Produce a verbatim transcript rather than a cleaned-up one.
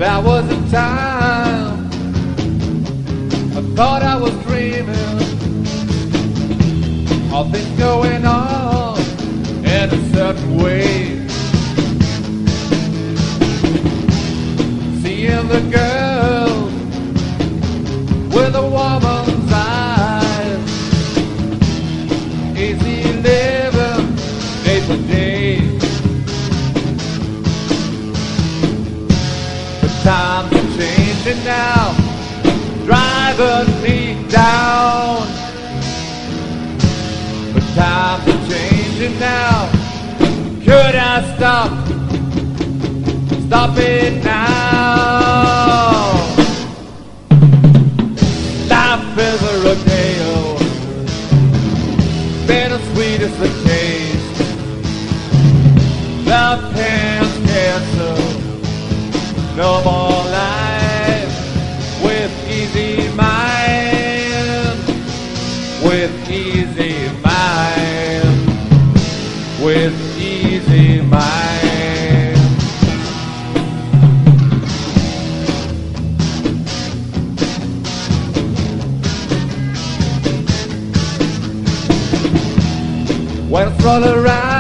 There was a time I thought I was dreaming of things going on in a certain way. Seeing the girl with a woman's eyes, easy living day for day. The times are changing now, driving me down. The times are changing now, could I stop? Stop it now. Life is a rodeo, bittersweet is the taste. The pain's cancer, no more life with easy mind, with easy mind, with easy mind. When it's all around